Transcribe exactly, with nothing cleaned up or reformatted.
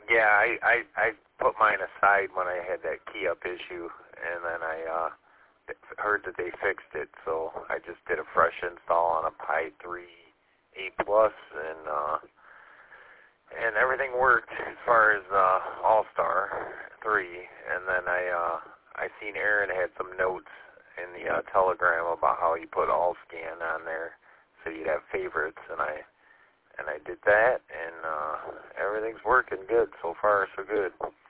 Yeah, I, I I put mine aside when I had that key up issue, and then I uh, heard that they fixed it, so I just did a fresh install on a Pi three A plus, and uh, and everything worked as far as uh, All-Star three. And then I uh, I seen Aaron had some notes in the uh, Telegram about how he put All-Scan on there, so you'd have favorites, and I. And I did that, and uh, everything's working good. So far, so good.